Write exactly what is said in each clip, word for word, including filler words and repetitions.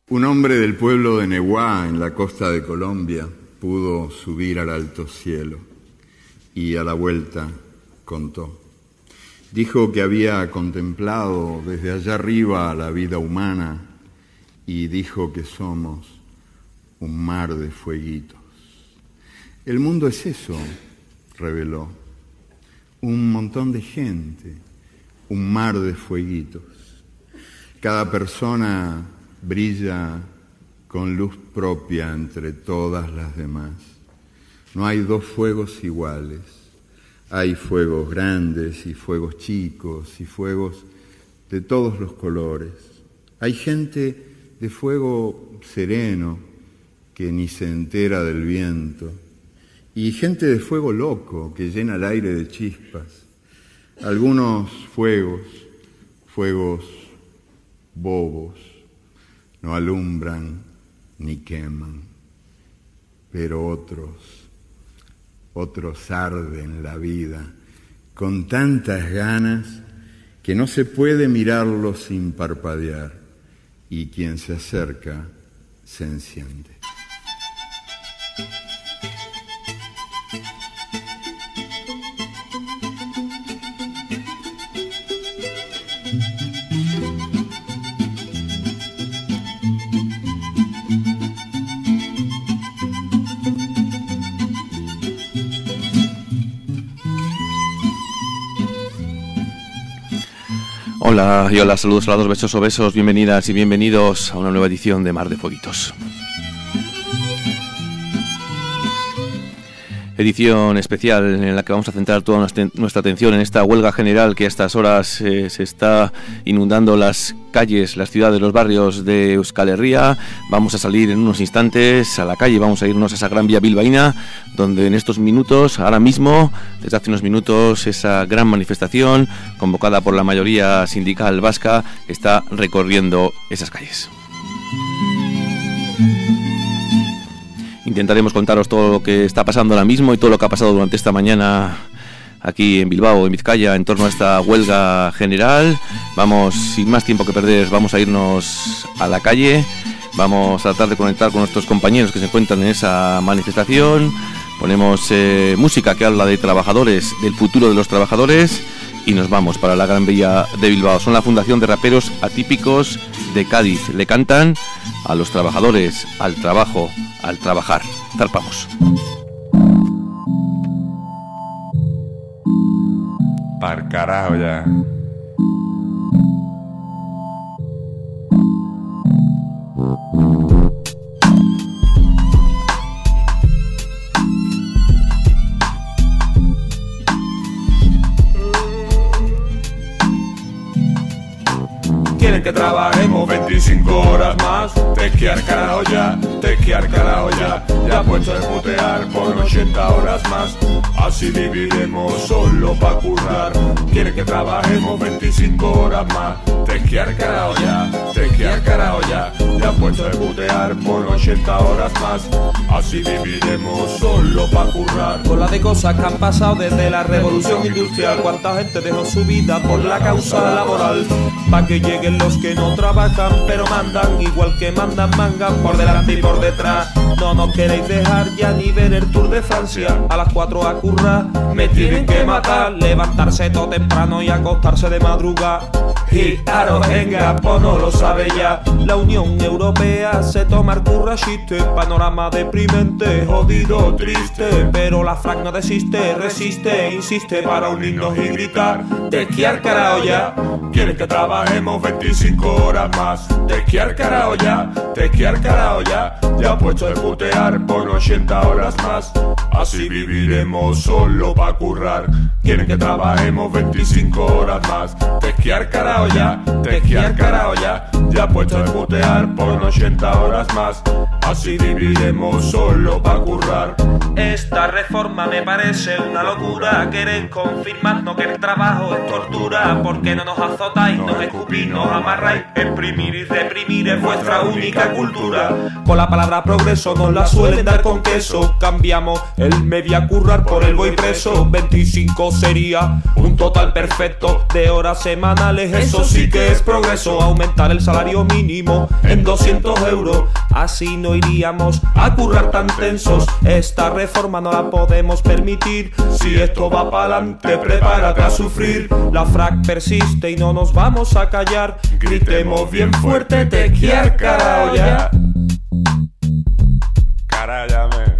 Un hombre del pueblo de Neguá, en la costa de Colombia, pudo subir al alto cielo y a la vuelta contó. Dijo que había contemplado desde allá arriba la vida humana y dijo que somos un mar de fueguitos. El mundo es eso, reveló, un montón de gente, un mar de fueguitos. Cada persona brilla con luz propia entre todas las demás. No hay dos fuegos iguales. Hay fuegos grandes y fuegos chicos y fuegos de todos los colores. Hay gente de fuego sereno que ni se entera del viento y gente de fuego loco que llena el aire de chispas. Algunos fuegos, fuegos bobos, no alumbran ni queman, pero otros, otros arden la vida con tantas ganas que no se puede mirarlos sin parpadear y quien se acerca se enciende. Hola y hola, saludos a las dos, besos o besos, bienvenidas y bienvenidos a una nueva edición de Mar de Fueguitos. Edición especial en la que vamos a centrar toda nuestra atención en esta huelga general que a estas horas eh, se está inundando las calles, las ciudades, los barrios de Euskal Herria. Vamos a salir en unos instantes a la calle, vamos a irnos a esa gran vía bilbaína, donde en estos minutos, ahora mismo, desde hace unos minutos, esa gran manifestación convocada por la mayoría sindical vasca está recorriendo esas calles. Intentaremos contaros todo lo que está pasando ahora mismo y todo lo que ha pasado durante esta mañana aquí en Bilbao, en Vizcaya, en torno a esta huelga general. Vamos, sin más tiempo que perder, vamos a irnos a la calle. Vamos a tratar de conectar con nuestros compañeros que se encuentran en esa manifestación. Ponemos eh, música que habla de trabajadores, del futuro de los trabajadores, y nos vamos para la Gran Vía de Bilbao. Son la Fundación de Raperos Atípicos de Cádiz. Le cantan a los trabajadores, al trabajo, al trabajar. Zarpamos. Par carajo ya. Quieren que trabajemos veinticinco horas más. Tequear carajo ya, tequear carajo ya. Ya puesto de putear por ochenta horas más. Así viviremos solo pa' currar. Quieren que trabajemos veinticinco horas más. Tequear carajo ya, tequear carajo ya. Ya puesto de putear por ochenta horas más. Así viviremos solo pa' currar. Con la de cosas que han pasado desde la revolución industrial. Cuánta gente dejó su vida por la causa laboral. Pa' que lleguen los que no trabajan pero mandan, igual que mandan mangan por delante y por detrás. No nos queréis dejar ya ni ver el Tour de Francia. A las cuatro a currar, me tienen que matar. Levantarse todo temprano y acostarse de madrugada. Y claro, venga, pues no lo sabe ya. La Unión Europea se toma el curra chiste. Panorama deprimente, jodido, triste. Pero la F R A C no desiste, resiste, insiste para unirnos y gritar. Tequear carajo ya. Quieren que trabajemos veinticinco horas más. Tequear carajo ya, tequear carajo ya. Ya puesto de putear por ochenta horas más. Así viviremos solo pa' currar. Quieren que trabajemos veinticinco horas más. Tequear carajo ya, tequear carajo ya. Ya puesto de putear por ochenta horas más. así viviremos solo pa' currar. Esta reforma me parece una locura. Querer confirmarnos que el trabajo es tortura, porque no nos azotáis, nos escupís, nos amarráis. Exprimir y reprimir es vuestra única cultura. Con la palabra progreso nos la suelen dar con queso. Cambiamos el me voy a currar por el voy preso. Veinticinco sería un total perfecto de horas semanales, eso sí que es progreso. Aumentar el salario mínimo en doscientos euros, así no iríamos a currar tan tensos. Esta reforma no la podemos permitir. Si esto va pa'lante, prepárate a sufrir. La frac persiste y no nos vamos a callar. Gritemos bien fuerte, te quiar carao ya. Carállame.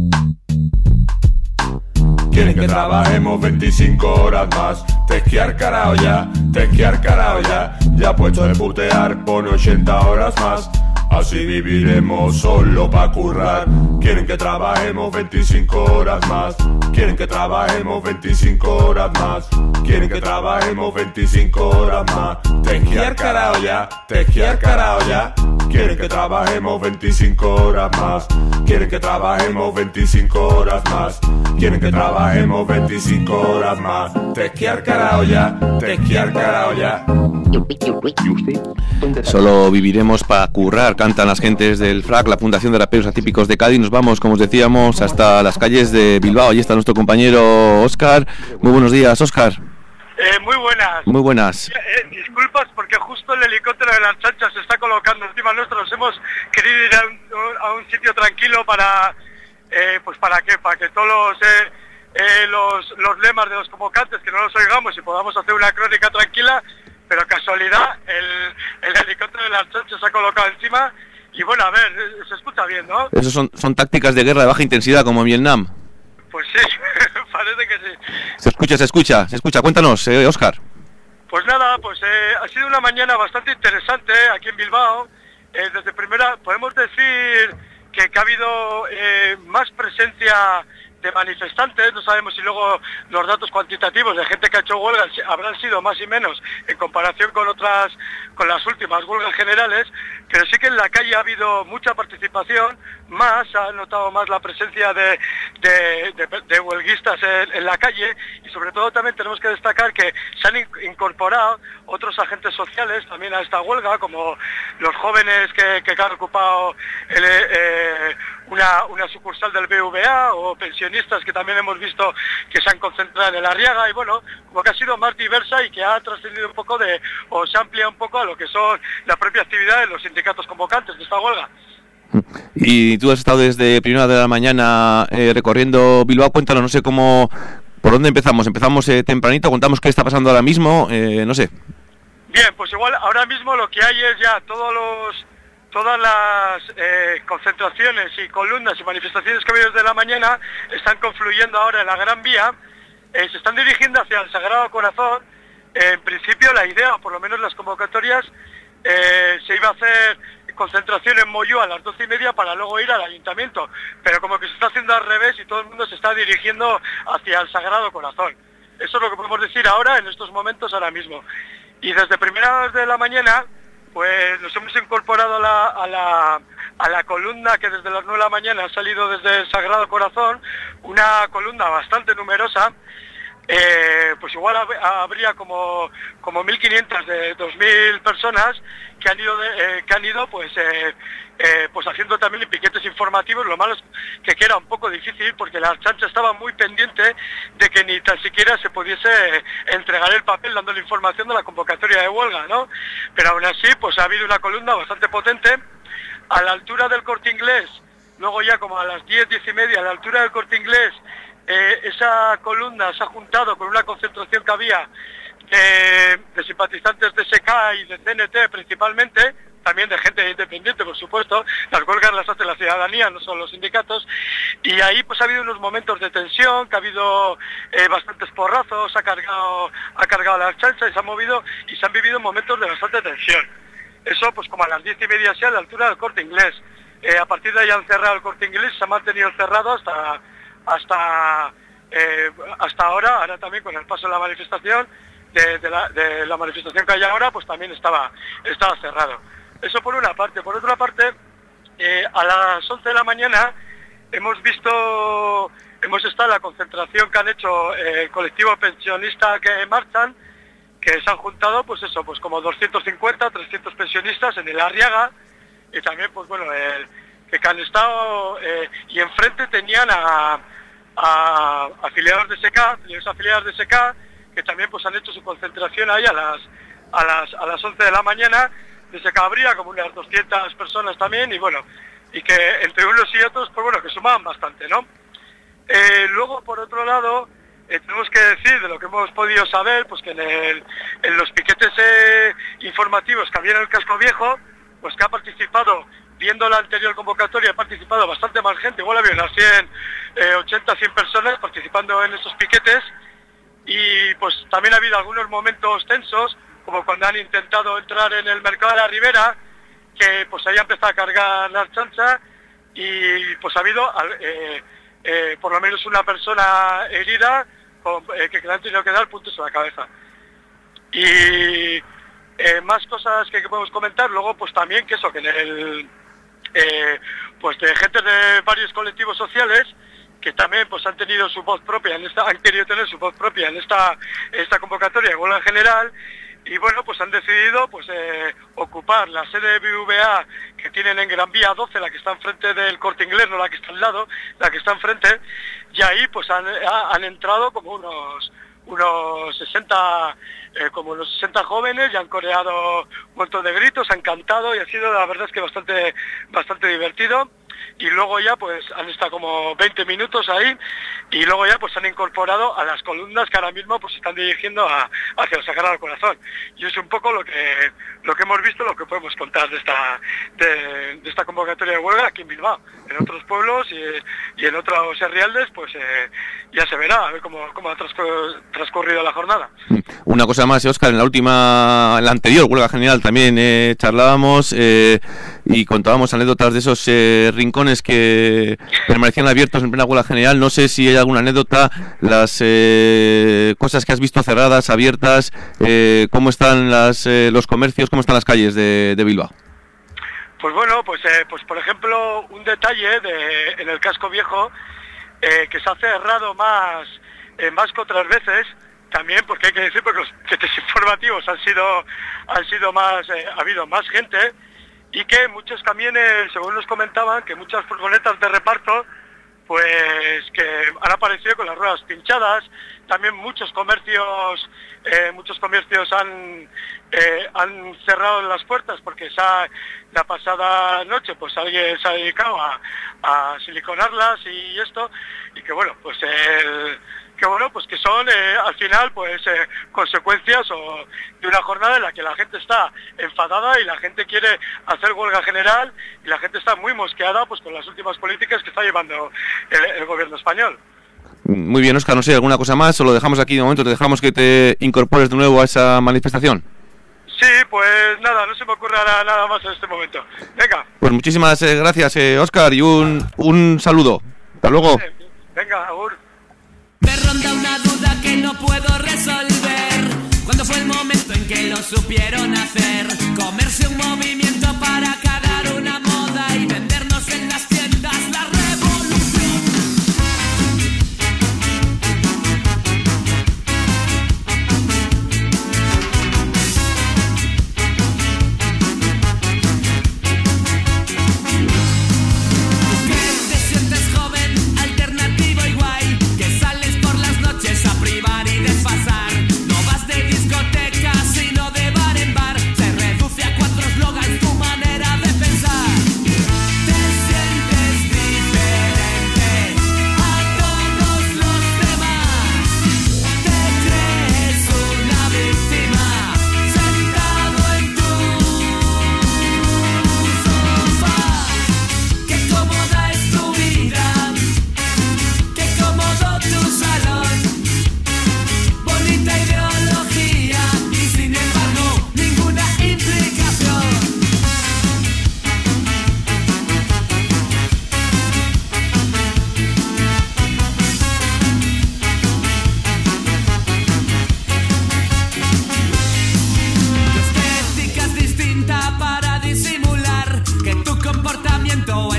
Quieren que trabajemos veinticinco horas más. Tequiar carao ya, tequiar carao ya. Ya puesto de putear, pone ochenta horas más. Así viviremos solo pa' currar. Quieren que trabajemos veinticinco horas más. Quieren que trabajemos veinticinco horas más. Quieren que trabajemos veinticinco horas más. Tequiar carao ya, tequiar carao ya. Quieren que trabajemos veinticinco horas más. Quieren que trabajemos veinticinco horas más. Quieren que trabajemos veinticinco horas más. Tequiar carao ya, tequiar carao ya. Solo viviremos para currar, cantan las gentes del F R A C, la Fundación de Raperos Atípicos de Cádiz. Nos vamos, como os decíamos, hasta las calles de Bilbao. Allí está nuestro compañero Óscar. Muy buenos días, Óscar. Eh, muy buenas. Muy buenas. Eh, disculpas porque justo el helicóptero de las chanchas se está colocando encima nuestro. Nos hemos querido ir a un, a un sitio tranquilo para, eh, pues para qué, para que todos los, eh, eh, los, los lemas de los convocantes que no los oigamos y podamos hacer una crónica tranquila. Pero casualidad, el, el helicóptero de las chanchas se ha colocado encima y bueno, a ver, se escucha bien, ¿no? Eso son, son tácticas de guerra de baja intensidad como en Vietnam. Pues sí, parece que sí. Se escucha, se escucha, se escucha. Cuéntanos, eh, Óscar. Pues nada, pues eh, ha sido una mañana bastante interesante aquí en Bilbao. Eh, desde primera, podemos decir que, que ha habido eh, más presencia de manifestantes. No sabemos si luego los datos cuantitativos de gente que ha hecho huelgas habrán sido más y menos en comparación con otras, con las últimas huelgas generales, pero sí que en la calle ha habido mucha participación, más, se ha notado más la presencia de, de, de, de huelguistas en, en la calle, y sobre todo también tenemos que destacar que se han incorporado otros agentes sociales también a esta huelga, como los jóvenes que, que han ocupado el, eh, una, una sucursal del B V A, o pensionistas que también hemos visto que se han concentrado en el Arriaga, y bueno, como que ha sido más diversa y que ha trascendido un poco de, o se amplía un poco a lo que son la propia actividad de los sindicatos convocantes de esta huelga. Y tú has estado desde primera de la mañana eh, recorriendo Bilbao. Cuéntanos, no sé cómo, por dónde empezamos. Empezamos eh, tempranito, contamos qué está pasando ahora mismo, eh, no sé. Bien, pues igual ahora mismo lo que hay es ya todos los, todas las eh, concentraciones y columnas y manifestaciones que ha habido desde la mañana están confluyendo ahora en la Gran Vía, eh, se están dirigiendo hacia el Sagrado Corazón. Eh, en principio la idea, o por lo menos las convocatorias, eh, se iba a hacer concentración en Moyú a las doce y media para luego ir al ayuntamiento, pero como que se está haciendo al revés y todo el mundo se está dirigiendo hacia el Sagrado Corazón. Eso es lo que podemos decir ahora, en estos momentos, ahora mismo. Y desde primeras horas de la mañana, pues nos hemos incorporado a la, a la, a la columna que desde las nueve de la mañana ha salido desde el Sagrado Corazón, una columna bastante numerosa. Eh, pues igual hab habría como, como mil quinientas de dos mil personas que han ido, de, eh, que han ido pues, eh, eh, pues haciendo también piquetes informativos. Lo malo es que, que era un poco difícil porque la chancha estaba muy pendiente de que ni tan siquiera se pudiese entregar el papel dando la información de la convocatoria de huelga, ¿no? Pero aún así pues ha habido una columna bastante potente a la altura del Corte Inglés. Luego ya como a las diez, diez y media a la altura del Corte Inglés, Eh, esa columna se ha juntado con una concentración que había de, de simpatizantes de S K y de C N T principalmente, también de gente independiente, por supuesto. Las huelgas las hace la ciudadanía, no son los sindicatos, y ahí pues ha habido unos momentos de tensión, que ha habido eh, bastantes porrazos, ha cargado, ha cargado la chancha y se ha movido, y se han vivido momentos de bastante tensión. Eso pues como a las diez y media así a la altura del Corte Inglés. Eh, a partir de ahí han cerrado el Corte Inglés, se ha mantenido cerrado hasta hasta eh, hasta ahora. Ahora también con el paso de la manifestación de, de, la, de la manifestación que hay ahora, pues también estaba estaba cerrado. Eso por una parte. Por otra parte, eh, a las once de la mañana hemos visto, hemos estado en la concentración que han hecho eh, el colectivo pensionista que marchan, que se han juntado, pues eso, pues como doscientos cincuenta, trescientos pensionistas en el Arriaga, y también, pues bueno, el, que han estado, eh, y enfrente tenían a, a afiliados de S K, los afiliados de S K, que también pues han hecho su concentración ahí a las a las a las once de la mañana. De S K habría como unas doscientas personas también, y bueno, y que entre unos y otros, pues bueno, que sumaban bastante, ¿no? Eh, luego, por otro lado, eh, tenemos que decir de lo que hemos podido saber, pues que en, el, en los piquetes eh, informativos que había en el Casco Viejo, pues que ha participado, viendo la anterior convocatoria, ha participado bastante más gente, igual había unas cien, ochenta, cien personas participando en esos piquetes, y pues también ha habido algunos momentos tensos, como cuando han intentado entrar en el mercado de la Ribera, que pues ahí ha empezado a cargar la chancha, y pues ha habido eh, eh, por lo menos una persona herida con, eh, que le han tenido que dar puntos en la cabeza. Y eh, más cosas que, que podemos comentar, luego pues también que eso, que en el eh, pues de gente de varios colectivos sociales que también pues han tenido su voz propia en esta, han querido tener su voz propia en esta, esta convocatoria de huelga en general, y bueno, pues han decidido pues eh, ocupar la sede de B B V A que tienen en Gran Vía doce, la que está enfrente del Corte Inglés, no la que está al lado, la que está enfrente, y ahí pues han, han entrado como unos unos sesenta eh, como unos sesenta jóvenes, y han coreado un montón de gritos, han cantado, y ha sido la verdad es que bastante bastante divertido. Y luego ya pues han estado como veinte minutos ahí, y luego ya pues han incorporado a las columnas que ahora mismo pues se están dirigiendo a, hacia el Sagrado Corazón. Y es un poco lo que lo que hemos visto, lo que podemos contar de esta de, de esta convocatoria de huelga aquí en Bilbao. En otros pueblos y, y en otros herrialdes pues eh, ya se verá a ver cómo, cómo ha transcur- transcurrido la jornada. Una cosa más, Óscar, en la última, en la anterior huelga general también eh, charlábamos eh, y contábamos anécdotas de esos eh, rincones que permanecían abiertos en plena huelga general. No sé si hay alguna anécdota, las eh, cosas que has visto cerradas, abiertas, eh, cómo están las, eh, los comercios, cómo están las calles de, de Bilbao. Pues bueno, pues eh, pues por ejemplo, un detalle de, en el Casco Viejo, eh, que se ha cerrado más, eh, más que otras veces, también porque hay que decir porque los piquetes informativos han sido, han sido más, eh, ha habido más gente, y que muchos camiones, según nos comentaban, que muchas furgonetas de reparto, pues que han aparecido con las ruedas pinchadas. También muchos comercios, eh, muchos comercios han eh, han cerrado las puertas porque esa, la pasada noche pues alguien se ha dedicado a, a siliconarlas y esto, y que bueno, pues el que bueno, pues que son eh, al final pues eh, consecuencias o de una jornada en la que la gente está enfadada y la gente quiere hacer huelga general, y la gente está muy mosqueada pues con las últimas políticas que está llevando el, el gobierno español. Muy bien, Óscar, no sé, ¿alguna cosa más? ¿O lo dejamos aquí de momento? ¿Te dejamos que te incorpores de nuevo a esa manifestación? Sí, pues nada, no se me ocurre nada más en este momento. Venga. Pues muchísimas eh, gracias, eh, Óscar, y un, un saludo. Hasta luego. Venga, agur. Me ronda una duda que no puedo resolver. ¿Cuándo fue el momento en que lo supieron hacer? Comerse un movimiento para calar una moda y vendernos en las tiendas la revolución. Que te sientes joven, alternativo y guay, que sales por las noches a privar y desfasar. No vas de discoteca sino de bar en bar. Se reduce a cuatro slogans tu manera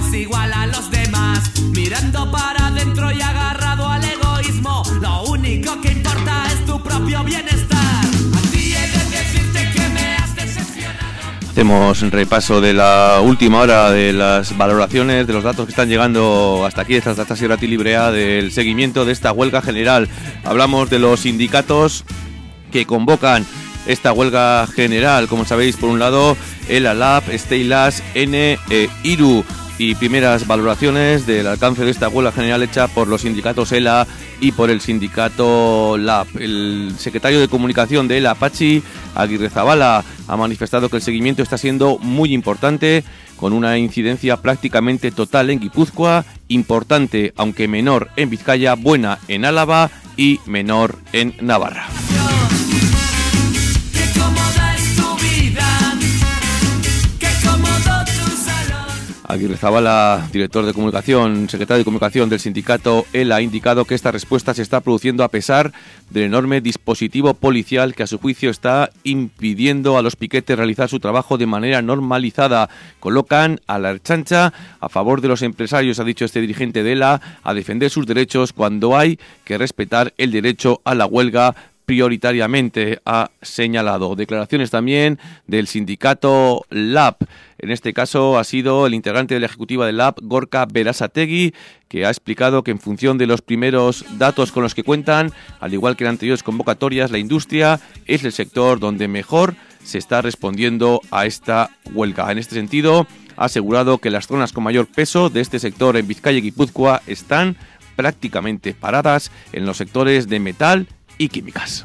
eres igual a los demás, mirando para adentro y agarrado al egoísmo. Lo único que importa es tu propio bienestar. A ti he de decirte que me has decepcionado. Hacemos un repaso de la última hora de las valoraciones, de los datos que están llegando hasta aquí, esta esta Sierra Librea, del seguimiento de esta huelga general. Hablamos de los sindicatos que convocan esta huelga general, como sabéis, por un lado ELA, LAB, Steilas, N e IRU, y primeras valoraciones del alcance de esta huelga general hecha por los sindicatos ELA y por el sindicato LAB. El secretario de comunicación de ELA, Patxi Agirrezabala, ha manifestado que el seguimiento está siendo muy importante, con una incidencia prácticamente total en Guipúzcoa, importante aunque menor en Vizcaya, buena en Álava y menor en Navarra. Agirrezabala, director de comunicación, secretario de comunicación del sindicato ELA, ha indicado que esta respuesta se está produciendo a pesar del enorme dispositivo policial que a su juicio está impidiendo a los piquetes realizar su trabajo de manera normalizada. Colocan a la Ertzaintza a favor de los empresarios, ha dicho este dirigente de ELA, a defender sus derechos cuando hay que respetar el derecho a la huelga prioritariamente, ha señalado. Declaraciones también del sindicato LAB. En este caso ha sido el integrante de la ejecutiva del LAB, Gorka Berasategui, que ha explicado que en función de los primeros datos con los que cuentan, al igual que en anteriores convocatorias, la industria es el sector donde mejor se está respondiendo a esta huelga. En este sentido, ha asegurado que las zonas con mayor peso de este sector en Vizcaya y Guipúzcoa están prácticamente paradas en los sectores de metal y químicas.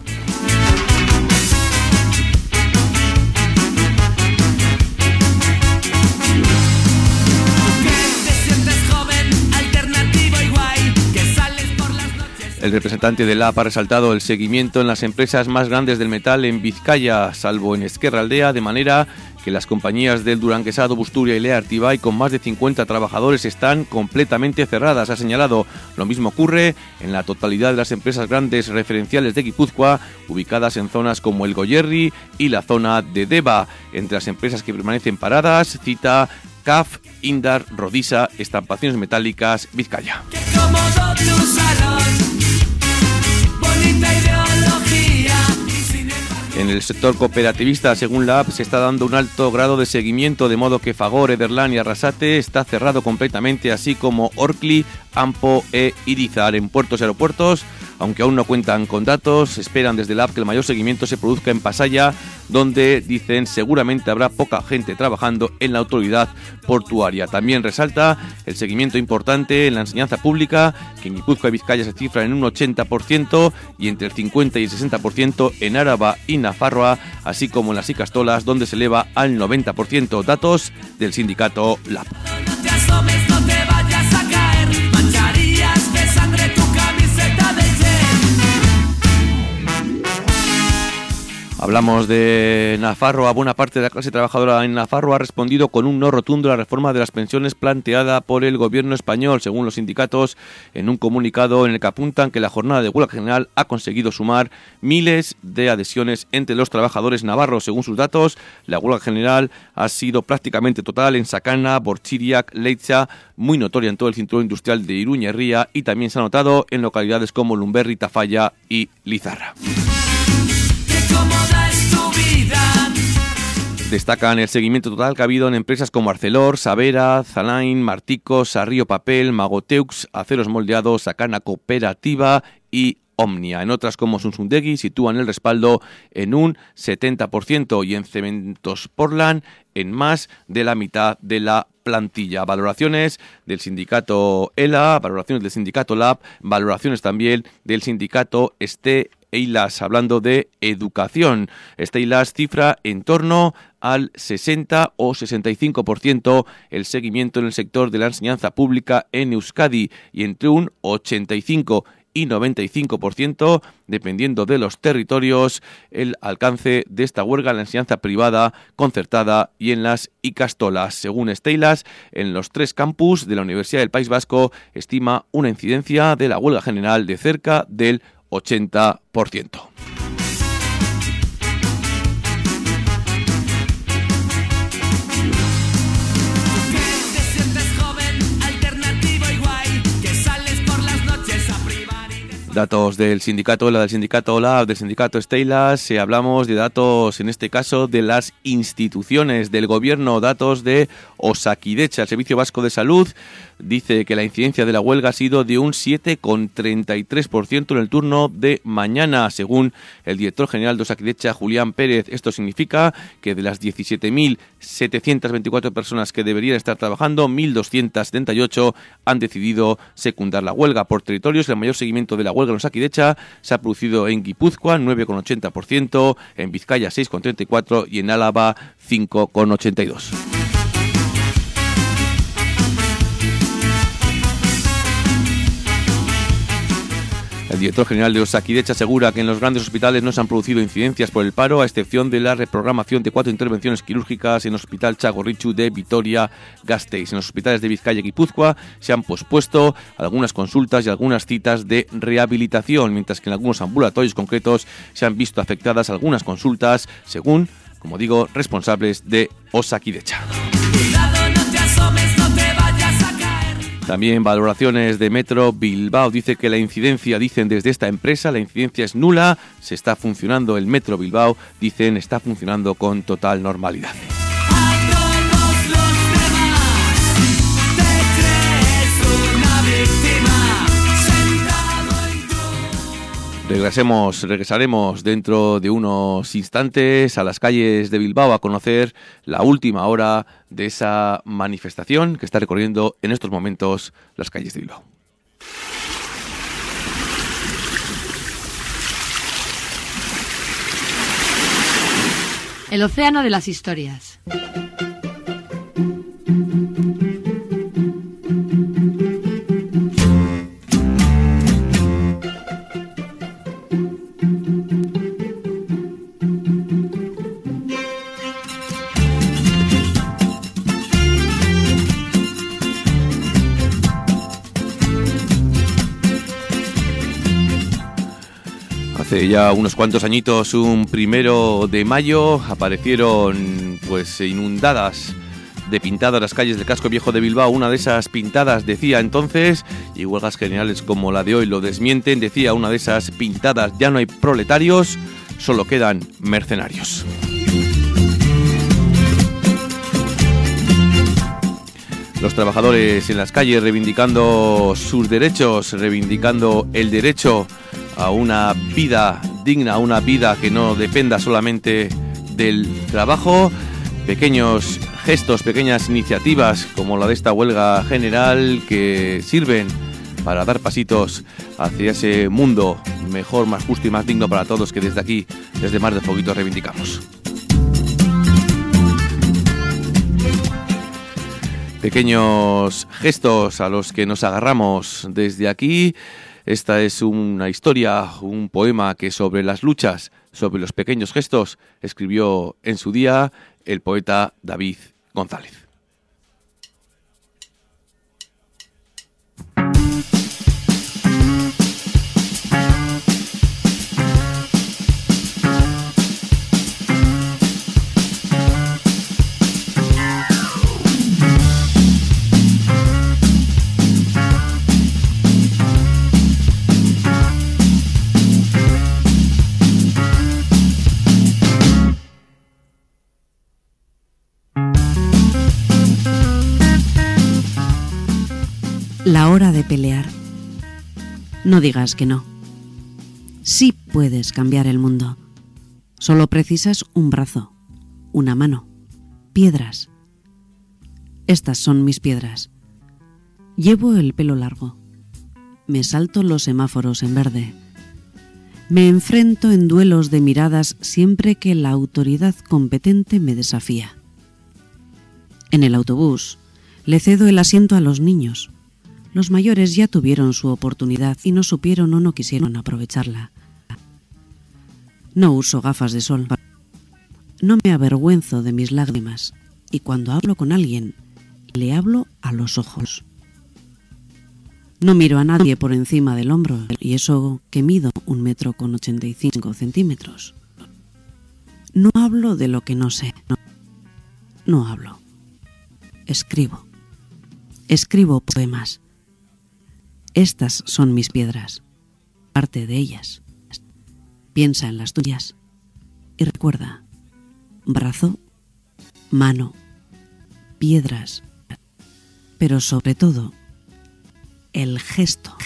El representante de LAB ha resaltado el seguimiento en las empresas más grandes del metal en Vizcaya, salvo en Ezkerraldea, de manera que las compañías del Duranguesado, Busturia y Lea Artibay, con más de cincuenta trabajadores, están completamente cerradas, ha señalado. Lo mismo ocurre en la totalidad de las empresas grandes referenciales de Guipúzcoa, ubicadas en zonas como el Goierri y la zona de Deva. Entre las empresas que permanecen paradas, cita C A F, Indar, Rodisa, Estampaciones Metálicas, Vizcaya. ¡Qué cómodo tu salón! Bonita ideología. En el sector cooperativista, según la A P, se está dando un alto grado de seguimiento, de modo que Fagor, Ederlan y Arrasate está cerrado completamente, así como Orcli, Ampo e Irizar. En puertos y aeropuertos, aunque aún no cuentan con datos, esperan desde la A P que el mayor seguimiento se produzca en Pasaya, donde, dicen, seguramente habrá poca gente trabajando en la autoridad portuaria. También resalta el seguimiento importante en la enseñanza pública, que en Guipúzcoa y Vizcaya se cifra en un ochenta por ciento y entre el cincuenta y el sesenta por ciento en Áraba y Nafarroa, así como en las Icastolas, donde se eleva al noventa por ciento. Datos del sindicato LAB. No te asomes, no te vayas a caer, mancharías de sangre tu camiseta de Chen. Hablamos de Nafarroa. Buena parte de la clase trabajadora en Nafarroa ha respondido con un no rotundo a la reforma de las pensiones planteada por el gobierno español, según los sindicatos, en un comunicado en el que apuntan que la jornada de huelga general ha conseguido sumar miles de adhesiones entre los trabajadores navarros. Según sus datos, la huelga general ha sido prácticamente total en Sakana, Borchiriac, Leitza, muy notoria en todo el cinturón industrial de Iruñerría, y también se ha notado en localidades como Lumberri, Tafalla y Lizarra. Destacan el seguimiento total que ha habido en empresas como Arcelor, Savera, Zalain, Marticos, Sarrio Papel, Magoteux, Aceros Moldeados, Sakana Cooperativa y Omnia. En otras como Sunsundegui sitúan el respaldo en un setenta por ciento y en Cementos Portland en más de la mitad de la plantilla. Valoraciones del sindicato ELA, valoraciones del sindicato LAB, valoraciones también del sindicato Este Eilas, hablando de educación. Steilas cifra en torno al sesenta o sesenta y cinco por ciento el seguimiento en el sector de la enseñanza pública en Euskadi y entre un ochenta y cinco y noventa y cinco por ciento, dependiendo de los territorios, el alcance de esta huelga en la enseñanza privada, concertada y en las Icastolas. Según Steilas, en los tres campus de la Universidad del País Vasco estima una incidencia de la huelga general de cerca del ochenta por ciento. Te sientes joven Datos del sindicato ELA, del sindicato LAB, del sindicato Steilas. Eh, hablamos de datos, en este caso, de las instituciones del gobierno. Datos de Osakidetza, el Servicio Vasco de Salud. Dice que la incidencia de la huelga ha sido de un siete coma treinta y tres por ciento en el turno de mañana, según el director general de Osakidetza, Julián Pérez. Esto significa que de las diecisiete mil setecientas veinticuatro personas que deberían estar trabajando, mil doscientas setenta y ocho han decidido secundar la huelga. Por territorios, el mayor seguimiento de la huelga en Osakidetza se ha producido en Guipúzcoa, nueve coma ochenta por ciento, en Vizcaya, seis coma treinta y cuatro por ciento y en Álava, cinco coma ochenta y dos por ciento. El director general de Osakidetza asegura que en los grandes hospitales no se han producido incidencias por el paro, a excepción de la reprogramación de cuatro intervenciones quirúrgicas en el Hospital Txagorritxu de Vitoria-Gasteiz. En los hospitales de Vizcaya y Guipúzcoa se han pospuesto algunas consultas y algunas citas de rehabilitación, mientras que en algunos ambulatorios concretos se han visto afectadas algunas consultas, según, como digo, responsables de Osakidetza. También valoraciones de Metro Bilbao. Dice que la incidencia, dicen desde esta empresa, la incidencia es nula, se está funcionando el Metro Bilbao, dicen, está funcionando con total normalidad. Regresemos, regresaremos dentro de unos instantes a las calles de Bilbao a conocer la última hora de esa manifestación que está recorriendo en estos momentos las calles de Bilbao. El océano de las historias. Hace ya unos cuantos añitos, un primero de mayo, aparecieron pues inundadas de pintadas las calles del casco viejo de Bilbao. Una de esas pintadas decía entonces, y huelgas generales como la de hoy lo desmienten, decía una de esas pintadas: ya no hay proletarios, solo quedan mercenarios. Los trabajadores en las calles reivindicando sus derechos, reivindicando el derecho a una vida digna, a una vida que no dependa solamente del trabajo. Pequeños gestos, pequeñas iniciativas como la de esta huelga general que sirven para dar pasitos hacia ese mundo mejor, más justo y más digno para todos que desde aquí, desde Mar de Foguitos, reivindicamos. Pequeños gestos a los que nos agarramos desde aquí. Esta es una historia, un poema que sobre las luchas, sobre los pequeños gestos, escribió en su día el poeta David González. La hora de pelear. No digas que no. Sí puedes cambiar el mundo. Solo precisas un brazo, una mano, piedras. Estas son mis piedras. Llevo el pelo largo. Me salto los semáforos en verde. Me enfrento en duelos de miradas siempre que la autoridad competente me desafía. En el autobús le cedo el asiento a los niños. Los mayores ya tuvieron su oportunidad y no supieron o no quisieron aprovecharla. No uso gafas de sol. No me avergüenzo de mis lágrimas y cuando hablo con alguien, le hablo a los ojos. No miro a nadie por encima del hombro y eso que mido un metro con ochenta y cinco centímetros. No hablo de lo que no sé. No, no hablo. Escribo. Escribo poemas. Estas son mis piedras. parte de ellas. Piensa en las tuyas y recuerda: brazo, mano, piedras, pero sobre todo, el gesto.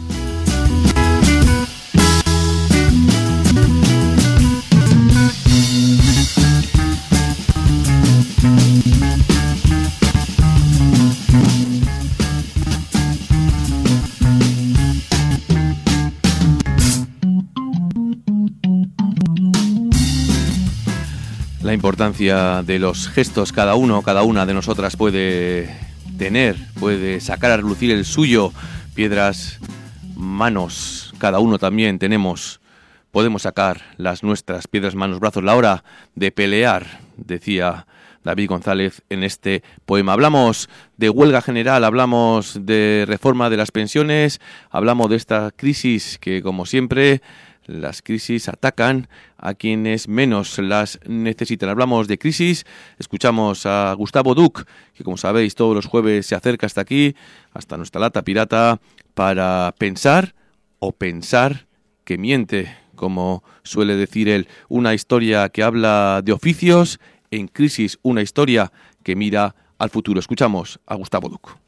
La importancia de los gestos, cada uno, cada una de nosotras puede tener, puede sacar a relucir el suyo. Piedras, manos, cada uno también tenemos, podemos sacar las nuestras, piedras, manos, brazos. La hora de pelear, decía David González en este poema. Hablamos de huelga general, hablamos de reforma de las pensiones, hablamos de esta crisis que, como siempre, las crisis atacan a quienes menos las necesitan. Hablamos de crisis, escuchamos a Gustavo Duc, que como sabéis todos los jueves se acerca hasta aquí, hasta nuestra lata pirata, para pensar o pensar que miente, como suele decir él. Una historia que habla de oficios en crisis, una historia que mira al futuro. Escuchamos a Gustavo Duc.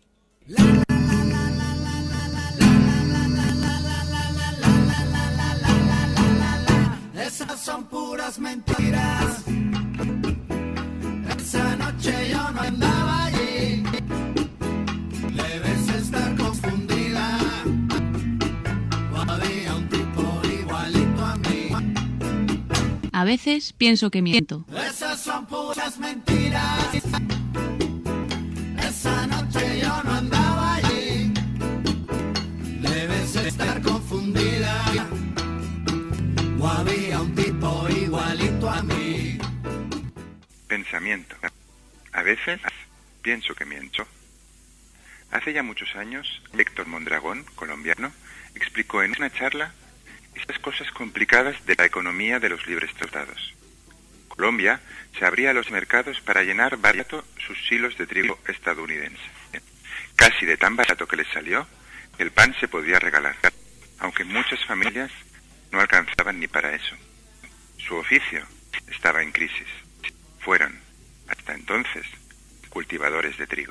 Esas son puras mentiras. Esa noche yo no andaba allí. Debes estar confundida. Había un tipo igualito a mí. A veces pienso que miento. Esas son puras mentiras. Esa noche yo no andaba allí. Debes estar confundida. O había un tipo igualito a mí. Pensamiento. A veces pienso que miento. Hace ya muchos años, Héctor Mondragón, colombiano, explicó en una charla estas cosas complicadas de la economía de los libres tratados. Colombia se abría a los mercados para llenar barato sus silos de trigo estadounidense. Casi de tan barato que les salió, el pan se podía regalar, aunque muchas familias no alcanzaban ni para eso. Su oficio estaba en crisis. Fueron, hasta entonces, cultivadores de trigo.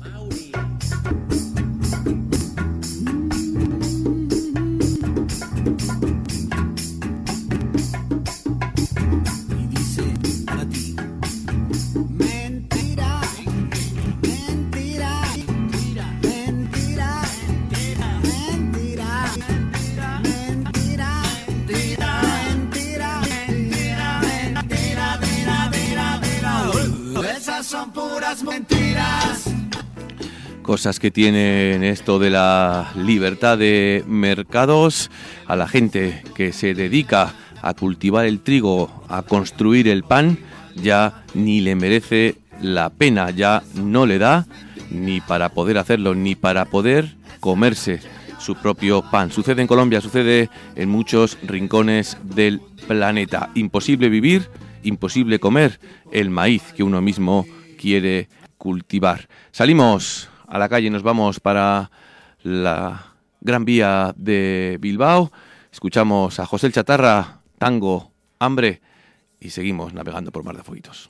Y dice a ti: mentira, mentira, mentira, mentira, mentira, mentira, mentira, mentira, mentira, mentira, mentira. Esas son puras mentiras. Cosas que tienen esto de la libertad de mercados. A la gente que se dedica a cultivar el trigo, a construir el pan, ya ni le merece la pena, ya no le da ni para poder hacerlo, ni para poder comerse su propio pan. Sucede en Colombia, sucede en muchos rincones del planeta. Imposible vivir, imposible comer el maíz que uno mismo quiere cultivar. Salimos a la calle, nos vamos para la Gran Vía de Bilbao, escuchamos a José el Chatarra, Tango, Hambre, y seguimos navegando por Mar de Fueguitos.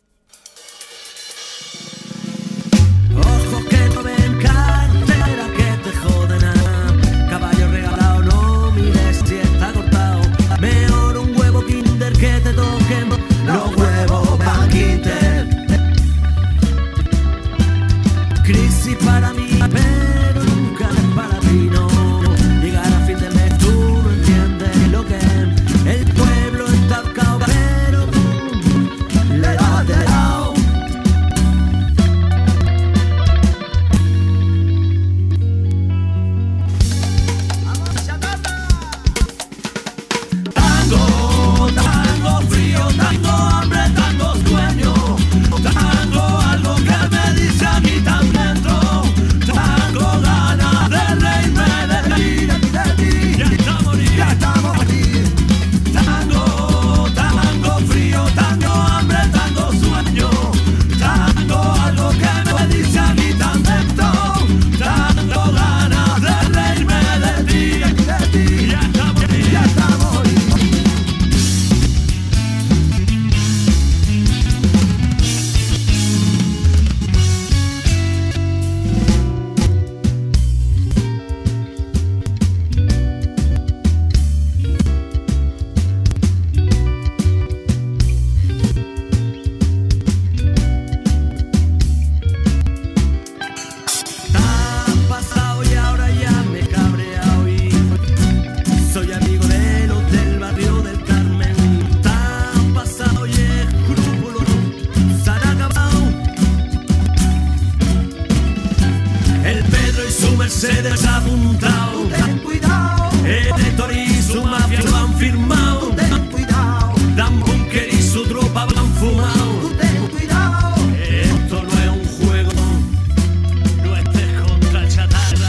Ojo que no ven cartera que te joden a caballo regalado, no mires si está cortado. Mejor un huevo Kinder que te toquen los huevos pa' Kinder. Crisis para mí, pero nunca es para ti, no. Llegar a fin de mes, tú no entiendes lo que es. El pueblo está cao, pero tú le das de lado. Tango, tango frío, tango hambre, tango sueño. Tango algo que me dice a mí tan dentro. Tango ganas de reírme de su Mercedes apuntado. Ten cuidado, El Héctor y su mafia lo han firmado. ten cuidado, Dan Bunker y su tropa lo han fumado. ten cuidado. Esto no es un juego, no estés contra chatarra.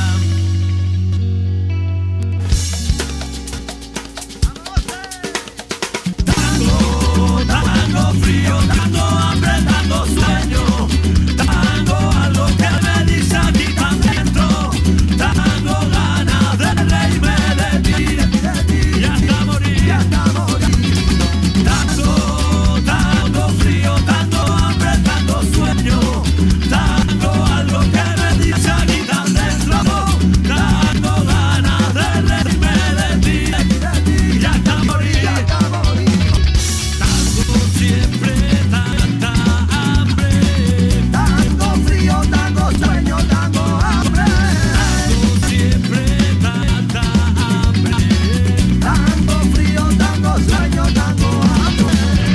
Tango, tango frío, tango hambre, tango sueño. Tango algo que me dice aquí tan dentro. Tango ganas de reírme de ti y hasta morir. Tango, tango frío, tango hambre, tango sueño. Tango algo que me dice aquí tan dentro. Tango ganas de reírme de ti y hasta morir. Tango siempre, tanta hambre. Tango frío, tango sueño, tango hambre. Tango siempre, tanta hambre. Tango frío, tango sueño, tango hambre.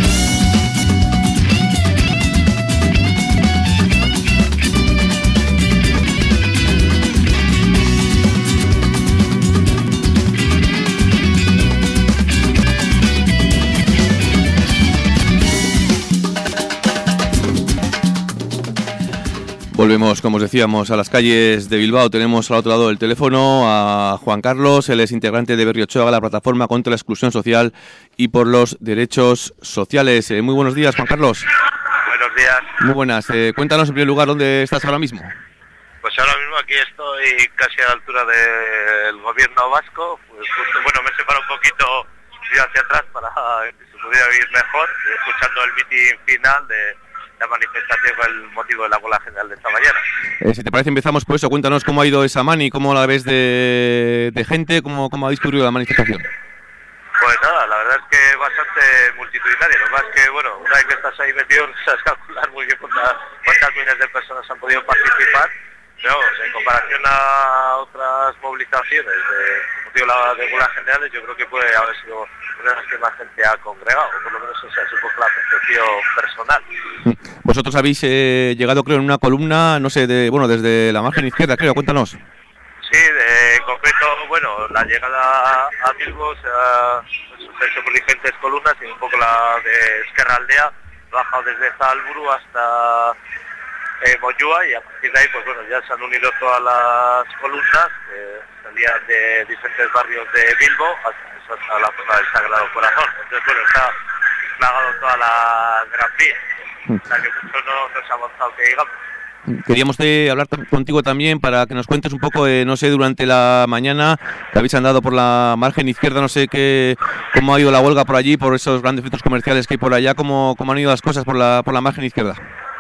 Volvemos, como os decíamos, a las calles de Bilbao. Tenemos al otro lado del teléfono a Juan Carlos, él es integrante de Berri Otxoaga, la plataforma contra la exclusión social y por los derechos sociales. Eh, muy buenos días, Juan Carlos. Buenos días. Muy buenas. Eh, cuéntanos en primer lugar dónde estás ahora mismo. Pues ahora mismo aquí estoy casi a la altura del gobierno vasco. Pues justo, bueno, me separo un poquito yo hacia atrás para que se pudiera oír mejor, escuchando el mitin final de la manifestación con el motivo de la huelga general de esta mañana. Eh, si te parece, empezamos por eso. Cuéntanos cómo ha ido esa mani, cómo la ves de, de gente, cómo, cómo ha discurrido la manifestación. Pues nada, la verdad es que bastante multitudinaria. Lo más que, bueno, una vez que estás ahí metido, no sabes calcular muy bien cuántas, cuántas miles de personas han podido participar. Pero vamos, en comparación a otras movilizaciones de motivo de la de huelgas generales, yo creo que puede haber sido una de las que más gente ha congregado, o por lo menos esa es un poco la percepción personal. Vosotros habéis eh, llegado, creo, en una columna, no sé, de, bueno, desde la margen izquierda, creo, cuéntanos. Sí, de, en concreto, bueno, la llegada a Bilbo se ha, se ha hecho por diferentes columnas y un poco la de Esquerra Aldea, ha bajado desde Zalburu hasta eh, Moyúa y a partir de ahí, pues bueno, ya se han unido todas las columnas que salían de diferentes barrios de Bilbo hasta, hasta la zona del Sagrado Corazón. Entonces, bueno, está plagado toda la Gran Vía. O sea que mucho no, no se ha avanzado, que digamos. Queríamos de hablar t- contigo también para que nos cuentes un poco, eh, no sé, durante la mañana que habéis andado por la margen izquierda, no sé qué, cómo ha ido la huelga por allí, por esos grandes centros comerciales que hay por allá, cómo, cómo han ido las cosas por la, por la margen izquierda.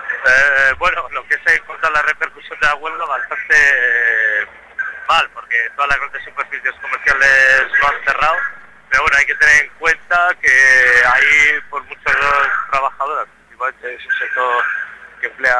Eh, bueno, lo que es en cuanto a la repercusión de la huelga, bastante eh, mal, porque todas las grandes superficies comerciales lo han cerrado, pero bueno, hay que tener en cuenta que hay por muchas trabajadoras, principalmente es un sector que emplea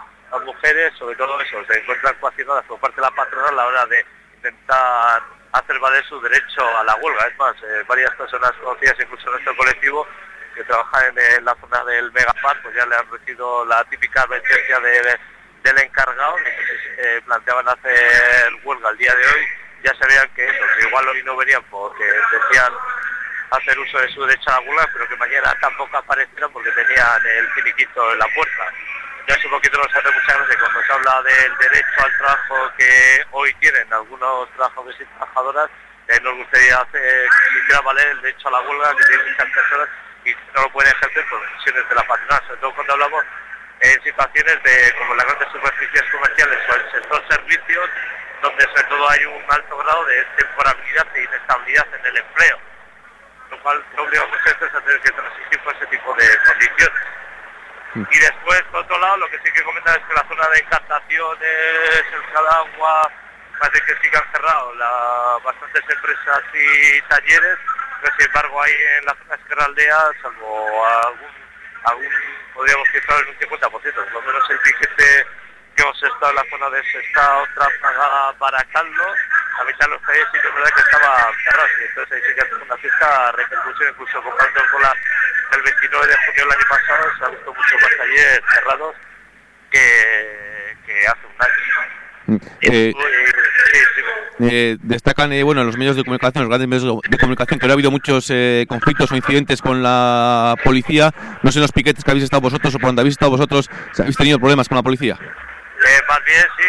a mujeres, sobre todo eso, se encuentran coaccionadas por parte de la patronal a la hora de intentar hacer valer su derecho a la huelga. Es más, eh, varias personas conocidas, incluso en nuestro colectivo, que trabajan en, en la zona del Megapark, pues ya le han recibido la típica advertencia de, de, del encargado, de que si eh, planteaban hacer huelga el día de hoy, ya sabían que eso, que igual hoy no venían porque decían hacer uso de su derecho a la huelga, pero que mañana tampoco aparecieron porque tenían el finiquito en la puerta. Ya es un poquito nos hace mucha gracia cuando se habla del derecho al trabajo que hoy tienen algunos trabajadores y trabajadoras, eh, nos gustaría hacer que hiciera valer el derecho a la huelga que tienen muchas personas y no lo pueden ejercer por decisiones de la patronal, sobre todo cuando hablamos en situaciones de como las grandes superficies comerciales o el sector servicios, donde sobre todo hay un alto grado de temporalidad e inestabilidad en el empleo, lo cual obliga a muchas veces a tener que transigir por ese tipo de condiciones. Y después, por otro lado, lo que sí que comentar es que la zona de encantaciones, el Cadagua, parece que sí que han cerrado la, bastantes empresas y talleres, pero sin embargo ahí en la zona de Esquerra Aldea, salvo algún, algún podríamos cifrar en un cincuenta por ciento, por lo menos el piquete que hemos estado en la zona de Sestao, Trápaga, Baracaldo, la mitad de los talleres sí que es verdad que estaban cerrados, y entonces ahí sí que ha una cierta repercusión, incluso comparando con la el veintinueve de junio del año pasado, se ha visto muchos más talleres cerrados que, que hace un año. Eh, y, Eh, destacan, eh, bueno, los medios de comunicación, los grandes medios de comunicación, que no ha habido muchos eh, conflictos o incidentes con la policía. No sé en los piquetes que habéis estado vosotros o por donde habéis estado vosotros, si habéis tenido problemas con la policía. Eh, más bien, sí.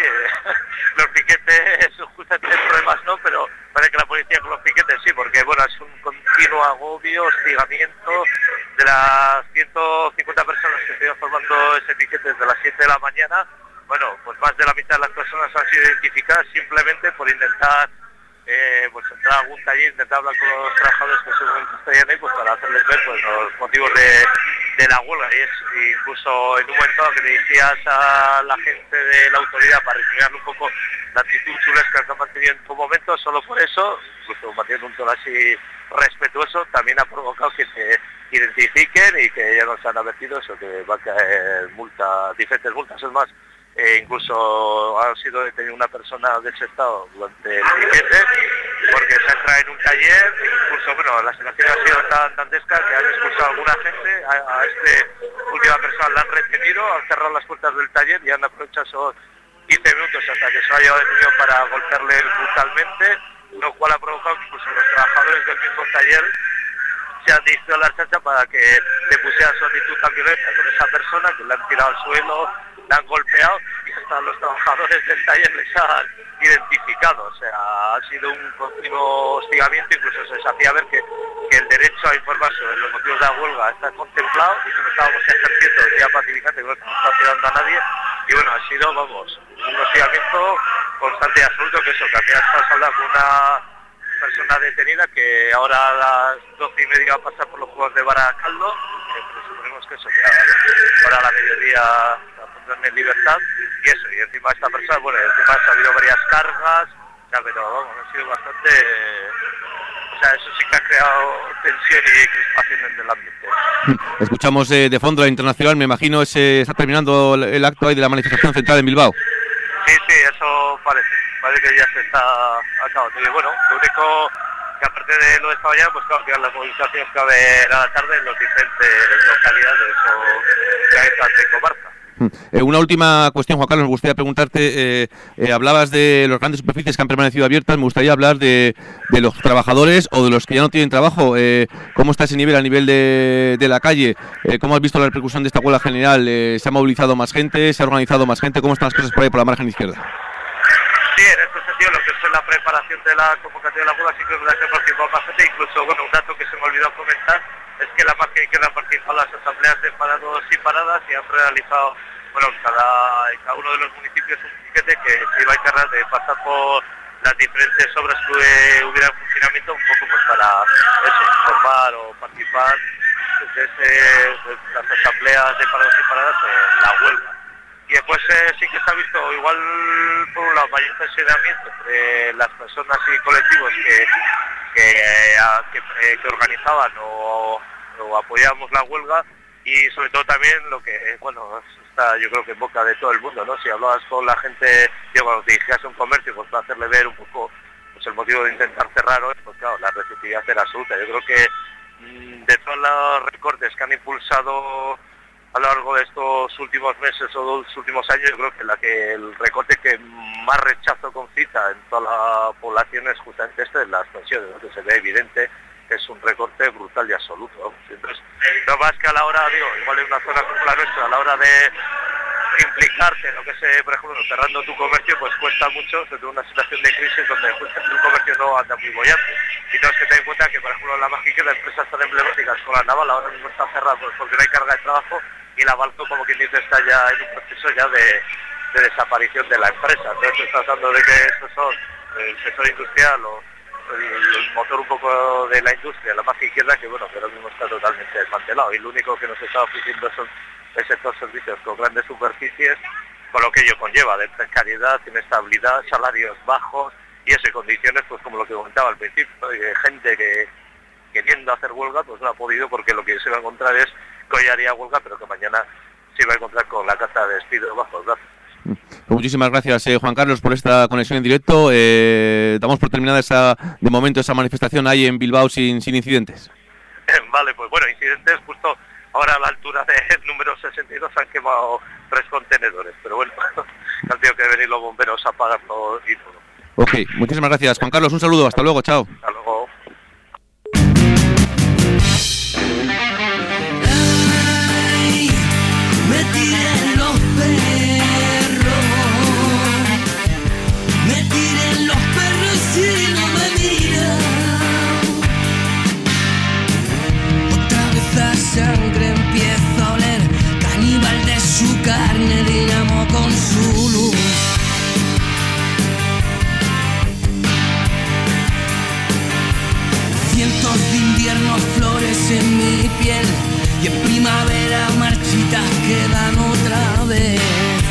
Los piquetes, justamente problemas no, pero parece que la policía con los piquetes sí, porque bueno, es un continuo agobio, hostigamiento de las ciento cincuenta personas que estuvieron formando ese piquete desde las siete de la mañana. Bueno, pues más de la mitad de las personas han sido identificadas simplemente por intentar eh, pues entrar a algún taller, intentar hablar con los trabajadores que seguramente estarían ahí, pues para hacerles ver pues los motivos de, de la huelga. Y es incluso en un momento que le decías a la gente de la autoridad para recriminarle un poco la actitud chulesca que han mantenido en todo momento, solo por eso, incluso manteniendo un tono así respetuoso, también ha provocado que se identifiquen y que ya nos han advertido eso, que va a caer multa, diferentes multas. Es más, Eh, incluso ha sido detenida una persona de ese estado durante el piquete porque se entra en un taller, incluso bueno, la situación ha sido tan dantesca que han expulsado a alguna gente, a, a esta última persona la han retenido, han cerrado las puertas del taller y han aprovechado esos quince minutos hasta que se lo ha llevado detenido para golpearle brutalmente, lo cual ha provocado que incluso los trabajadores del mismo taller se han dirigido a la chacha para que le pusieran su actitud tan violenta con esa persona, que le han tirado al suelo, la han golpeado y hasta los trabajadores del taller les han identificado. O sea, ha sido un continuo hostigamiento, incluso se les hacía ver que, que el derecho a informar sobre los motivos de la huelga está contemplado y que no estábamos ejerciendo el día pacificante, que no estamos castigando a nadie. Y bueno, ha sido, vamos, un hostigamiento constante y absoluto, que eso, que al final estás hablando con una persona detenida que ahora a las doce y media va a pasar por los juegos de Baracaldo, eh, pero suponemos que eso, que ahora a la mediodía la pondrán en libertad, y eso, y encima esta persona, bueno, encima ha habido varias cargas, o sea, pero vamos, ha sido bastante, eh, o sea, eso sí que ha creado tensión y crispación en el ambiente. Escuchamos eh, de fondo la internacional, me imagino, ese, está terminando el, el acto ahí de la manifestación central en Bilbao. Sí, sí, eso parece. Parece que ya se está acabando. Y bueno, lo único que aparte de lo de esta mañana, pues claro, que las movilizaciones que va a haber a la tarde en las diferentes localidades o cabezas de comarca. Eh, una última cuestión, Juan Carlos, me gustaría preguntarte, eh, eh, hablabas de las grandes superficies que han permanecido abiertas, me gustaría hablar de, de los trabajadores o de los que ya no tienen trabajo. Eh, ¿Cómo está ese nivel a nivel de, de la calle? Eh, ¿Cómo has visto la repercusión de esta huelga general? Eh, ¿Se ha movilizado más gente? ¿Se ha organizado más gente? ¿Cómo están las cosas por ahí por la margen izquierda? Sí, en este sentido, lo que es la preparación de la convocatoria de la huelga, sí que es verdad que ha participado más gente. Incluso, bueno, un dato que se me olvidó comentar es que la margen izquierda ha participado en las asambleas de parados y paradas y han realizado, bueno, cada, cada uno de los municipios un piquete que se iba a encargar de pasar por las diferentes obras que hubiera en funcionamiento, un poco pues para eso, informar o participar de, ese, de las asambleas de parados y paradas en la huelga. Y después eh, sí que se ha visto igual, por un lado, mayor tensionamiento entre las personas y colectivos que, que, eh, que, eh, que organizaban o, o apoyábamos la huelga, y sobre todo también lo que, bueno, está yo creo que en boca de todo el mundo, ¿no? Si hablabas con la gente, yo cuando te dirigías a un comercio, pues para hacerle ver un poco pues el motivo de intentar cerrar hoy, pues claro, la receptividad era absoluta. Yo creo que mmm, de todos los recortes que han impulsado a lo largo de estos últimos meses o dos últimos años, yo creo que la que el recorte que más rechazo concita en toda la población es justamente este de las pensiones, ¿no? Que se ve evidente que es un recorte brutal y absoluto, ¿no? Entonces, lo más que a la hora, digo, igual en una zona como la nuestra, a la hora de implicarte en lo que es, por ejemplo, cerrando tu comercio, pues cuesta mucho, sobre todo en una situación de crisis donde justamente un comercio no anda muy bollante. Y tenemos que tener en cuenta que, por ejemplo, la mágica de empresas tan emblemáticas como la naval ahora mismo está cerrada pues, porque no hay carga de trabajo, y la Balco, como quien dice, está ya en un proceso ya de, de desaparición de la empresa. Entonces está tratando de que estos son el sector industrial o el, el motor un poco de la industria, la margen izquierda, que bueno, que ahora mismo está totalmente desmantelado, y lo único que nos está ofreciendo son el sector servicios con grandes superficies, con lo que ello conlleva de precariedad, inestabilidad, salarios bajos, y eso, y condiciones pues como lo que comentaba al principio, de gente que queriendo hacer huelga pues no ha podido, porque lo que se va a encontrar es que hoy haría huelga, pero que mañana se va a encontrar con la carta de despido bajo los brazos. Pues muchísimas gracias, eh, Juan Carlos, por esta conexión en directo. Eh, damos por terminada esa, de momento esa manifestación ahí en Bilbao sin, sin incidentes. Vale, pues bueno, incidentes justo ahora a la altura del número sesenta y dos han quemado tres contenedores, pero bueno, han tenido que venir los bomberos a apagarlo y todo. Ok, muchísimas gracias, Juan Carlos. Un saludo, hasta luego, chao. Hasta luego. Ay, me tiren los perros, me tiren los perros si no me miran. Otra vez la sangre empieza a oler, caníbal de su carne, dinamo con su luz. Cientos de inviernos, flores en mi piel, y en primavera marchitas quedan otra vez.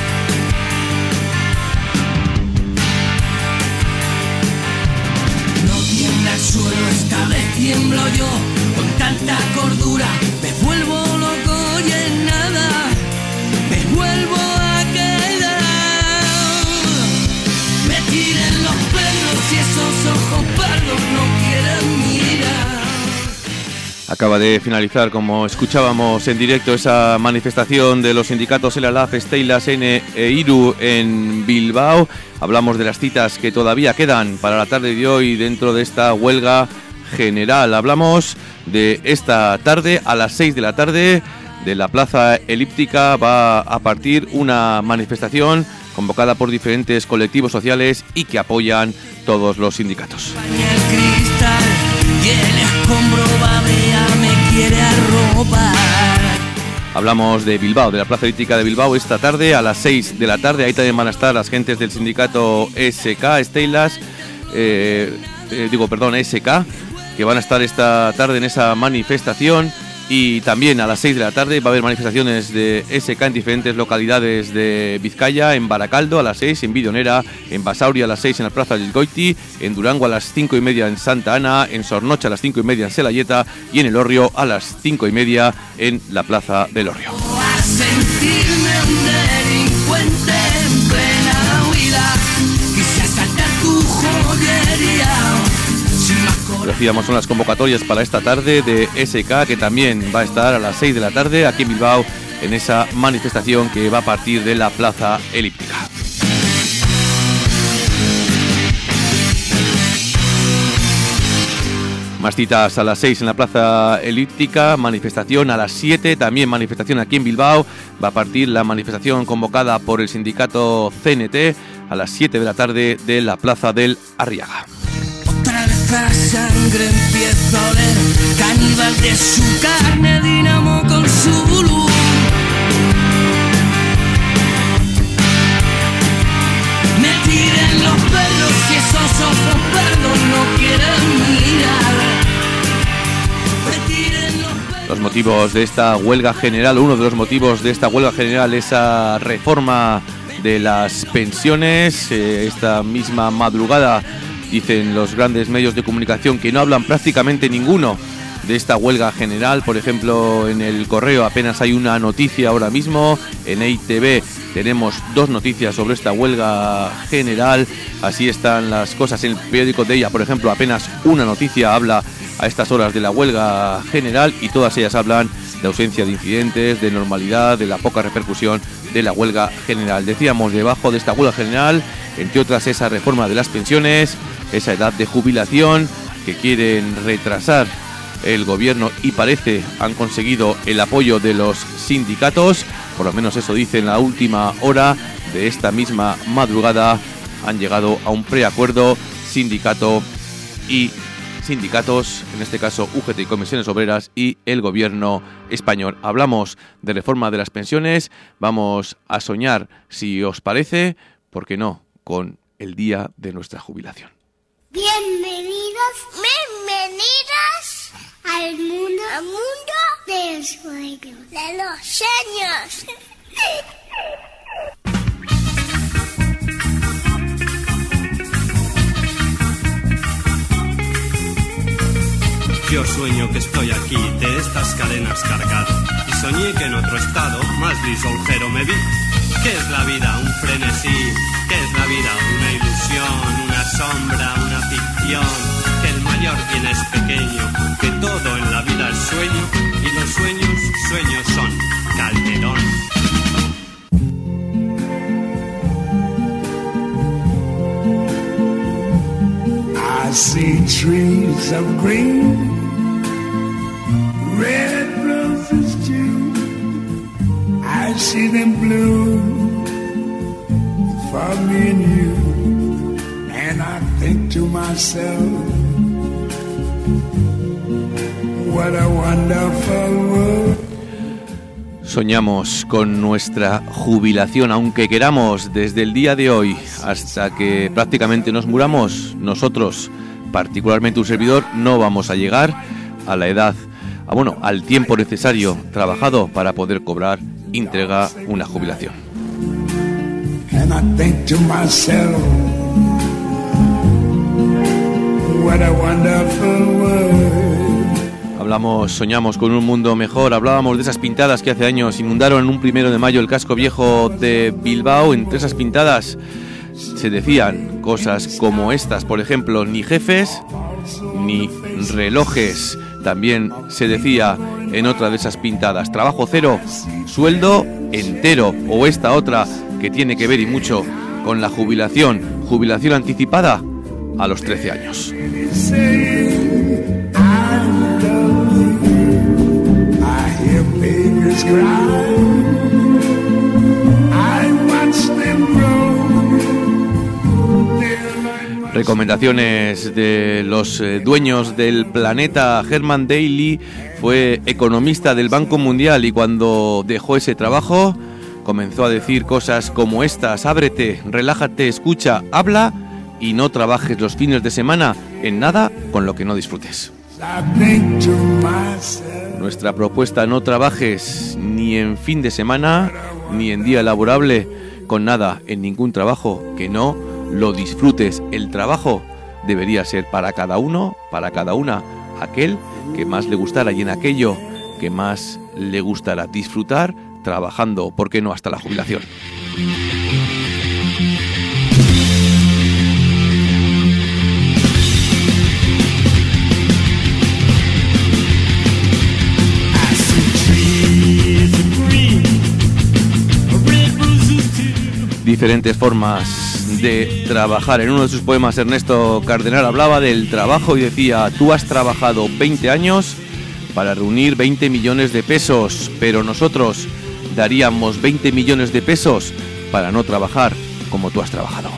No tiembla el suelo, esta vez tiemblo yo, con tanta cordura me vuelvo loco y en nada me vuelvo a quedar. Me tiren los perros y esos ojos pardos no quieren mirar. Acaba de finalizar, como escuchábamos en directo, esa manifestación de los sindicatos Elalaf, Steilas, N e Iru en Bilbao. Hablamos de las citas que todavía quedan para la tarde de hoy dentro de esta huelga general. Hablamos de esta tarde, a las seis de la tarde, de la Plaza Elíptica va a partir una manifestación convocada por diferentes colectivos sociales y que apoyan todos los sindicatos. El cristal y el escombro babea, me quiere arropar. Hablamos de Bilbao, de la Plaza Elíptica de Bilbao, esta tarde a las seis de la tarde. Ahí también van a estar las gentes del sindicato S K, Steilas, eh, eh, digo, perdón, S K, que van a estar esta tarde en esa manifestación. Y también a las seis de la tarde va a haber manifestaciones de S K en diferentes localidades de Vizcaya, en Baracaldo a las seis, en Bidonera, en Basauri a las seis en la Plaza del Goiti, en Durango a las cinco y media en Santa Ana, en Sornocha a las cinco y media en Selayeta y en El Orrio a las cinco y media en la Plaza del Orrio. A sentirme un delincuente en plena huida, quise asaltar tu joyería. Decíamos, son las convocatorias para esta tarde de S K, que también va a estar a las seis de la tarde aquí en Bilbao en esa manifestación que va a partir de la Plaza Elíptica. Más citas a las seis en la Plaza Elíptica, manifestación a las siete, también manifestación aquí en Bilbao. Va a partir la manifestación convocada por el sindicato C N T a las siete de la tarde de la Plaza del Arriaga. Otra vez la sangre empieza a oler, caníbal de su carne, dinamo con su luz. Me tiren los perros y esos ojos verdes no quieren mirar. Me tiren los perros. Los motivos de esta huelga general, uno de los motivos de esta huelga general, esa reforma de las pensiones. Eh, esta misma madrugada dicen los grandes medios de comunicación que no hablan prácticamente ninguno de esta huelga general. Por ejemplo, en El Correo apenas hay una noticia ahora mismo. En E I Te Be tenemos dos noticias sobre esta huelga general. Así están las cosas. En el periódico de ella, por ejemplo, apenas una noticia habla a estas horas de la huelga general y todas ellas hablan de ausencia de incidentes, de normalidad, de la poca repercusión de la huelga general. Decíamos, debajo de esta huelga general, entre otras, esa reforma de las pensiones, esa edad de jubilación que quieren retrasar el gobierno y parece han conseguido el apoyo de los sindicatos, por lo menos eso dice en la última hora de esta misma madrugada. Han llegado a un preacuerdo sindicato y sindicatos, en este caso U G T y Comisiones Obreras y el gobierno español. Hablamos de reforma de las pensiones, vamos a soñar, si os parece, ¿por qué no?, con el día de nuestra jubilación. Bienvenidos, bienvenidas al mundo, al mundo del sueño, de los sueños. Yo sueño que estoy aquí, de estas cadenas cargado, y soñé que en otro estado, más lisonjero me vi. ¿Qué es la vida? Un frenesí. ¿Qué es la vida? Una ilusión, una sombra, una ficción. Que el mayor bien es pequeño, que todo en la vida es sueño, y los sueños, sueños son. Calderón. I see trees of green, red roses too. I see them bloom for me and you. And I think to myself, what a wonderful world. Soñamos con nuestra jubilación, aunque queramos, desde el día de hoy hasta que prácticamente nos muramos. Nosotros, particularmente un servidor, no vamos a llegar a la edad, a, bueno, al tiempo necesario trabajado para poder cobrar íntegra una jubilación. And I think to myself, what a wonderful world. Hablamos, soñamos con un mundo mejor, hablábamos de esas pintadas que hace años inundaron en un primero de mayo el casco viejo de Bilbao. Entre esas pintadas se decían cosas como estas, por ejemplo, ni jefes ni relojes. También se decía en otra de esas pintadas, trabajo cero, sueldo entero. O esta otra que tiene que ver y mucho con la jubilación, jubilación anticipada a los trece años. Recomendaciones de los eh, dueños del planeta. Herman Daly fue economista del Banco Mundial y cuando dejó ese trabajo comenzó a decir cosas como estas: ábrete, relájate, escucha, habla y no trabajes los fines de semana en nada con lo que no disfrutes. Nuestra propuesta: no trabajes ni en fin de semana ni en día laborable con nada, en ningún trabajo que no lo disfrutes. El trabajo debería ser para cada uno, para cada una, aquel que más le gustara y en aquello que más le gustará. Disfrutar trabajando, ¿por qué no hasta la jubilación? Diferentes formas de trabajar. En uno de sus poemas, Ernesto Cardenal hablaba del trabajo y decía: tú has trabajado veinte años para reunir veinte millones de pesos, pero nosotros daríamos veinte millones de pesos para no trabajar como tú has trabajado.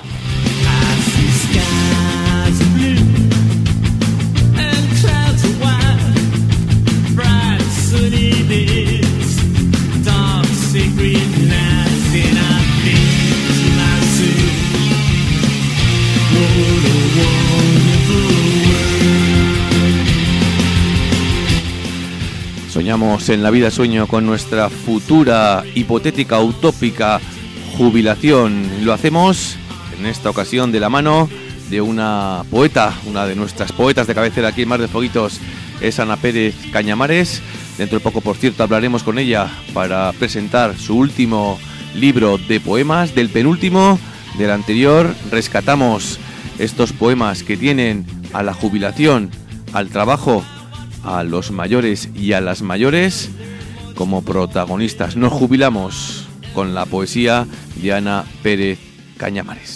Soñamos en la vida sueño con nuestra futura, hipotética, utópica jubilación. Lo hacemos en esta ocasión de la mano de una poeta, una de nuestras poetas de cabecera aquí en Mar de Foguitos, es Ana Pérez Cañamares. Dentro de poco, por cierto, hablaremos con ella para presentar su último libro de poemas. Del penúltimo, del anterior, rescatamos estos poemas que tienen a la jubilación, al trabajo, a los mayores y a las mayores como protagonistas. Nos jubilamos con la poesía de Ana Pérez Cañamares.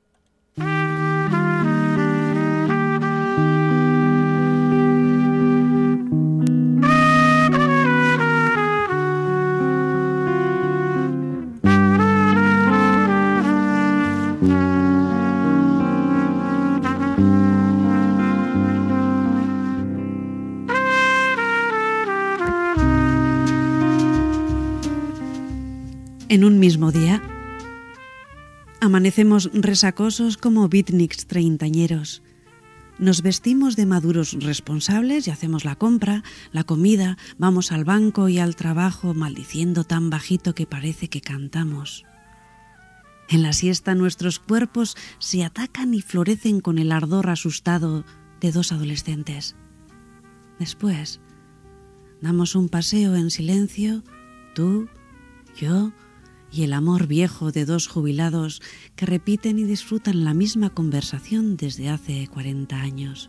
En un mismo día, amanecemos resacosos como beatniks treintañeros. Nos vestimos de maduros responsables y hacemos la compra, la comida, vamos al banco y al trabajo maldiciendo tan bajito que parece que cantamos. En la siesta nuestros cuerpos se atacan y florecen con el ardor asustado de dos adolescentes. Después, damos un paseo en silencio, tú, yo y el amor viejo de dos jubilados que repiten y disfrutan la misma conversación desde hace cuarenta años.